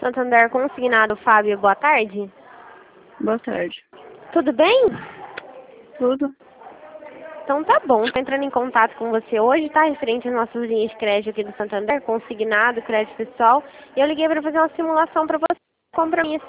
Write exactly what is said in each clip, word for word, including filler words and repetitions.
Santander Consignado, Fábio, boa tarde. Boa tarde. Tudo bem? Tudo? Então tá bom, estou entrando em contato com você hoje, tá? Referente às nossas linhas de crédito aqui do Santander, consignado, crédito pessoal. E eu liguei para fazer uma simulação para você, compromisso.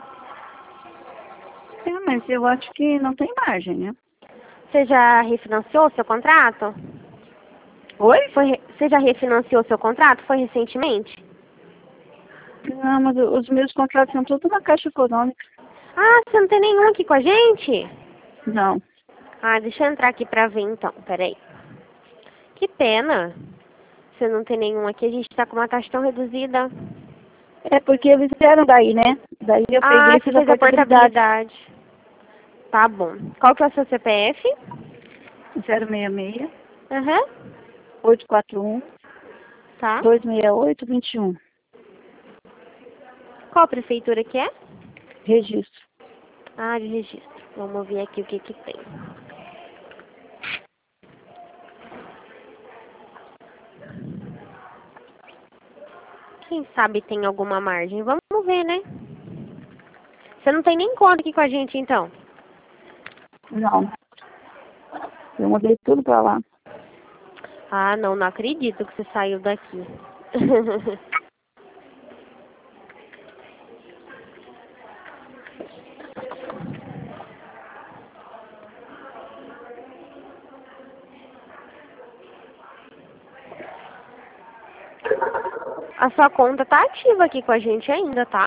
É, mas eu acho que não tem margem, né? Você já refinanciou seu contrato? Oi? Foi, re- você já refinanciou seu contrato? Foi recentemente? Não, mas os meus contratos são tudo na Caixa Econômica. Ah, você não tem nenhum aqui com a gente? Não. Ah, deixa eu entrar aqui pra ver então, peraí. Que pena. Você não tem nenhum aqui, a gente tá com uma taxa tão reduzida. É porque eles vieram daí, né? Daí eu Ah, peguei e você fiz a fez a portabilidade. portabilidade. Tá bom. Qual que é o seu C P F? zero seis seis, Aham. oito quatro um, Tá. dois seis oito, dois um. Qual prefeitura que é? Registro. Ah, de registro. Vamos ver aqui o que que tem. Quem sabe tem alguma margem? Vamos ver, né? Você não tem nem conta aqui com a gente, então? Não. Eu mudei tudo pra lá. Ah, não, não acredito que você saiu daqui. A sua conta tá ativa aqui com a gente ainda, tá?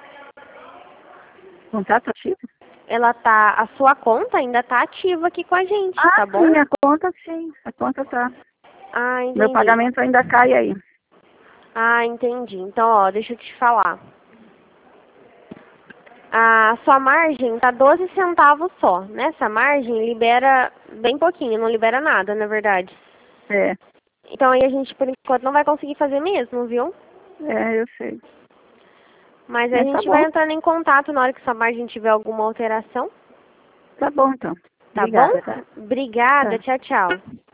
Contato ativo? Ela tá, a sua conta ainda tá ativa aqui com a gente, Ah, tá bom? sim, a conta sim. A conta tá. Ah, Meu entendi. pagamento ainda cai aí. Ah, entendi. Então, ó, deixa eu te falar. A sua margem tá doze centavos só. Nessa margem libera bem pouquinho, não libera nada, na verdade. É. Então aí a gente, por enquanto, não vai conseguir fazer mesmo, viu? É, eu sei. Mas a Mas tá gente vai bom. entrando em contato na hora que sua margem tiver alguma alteração. Tá bom, então. Tá bom? Obrigada, tá? Obrigada, Tá. tchau, tchau.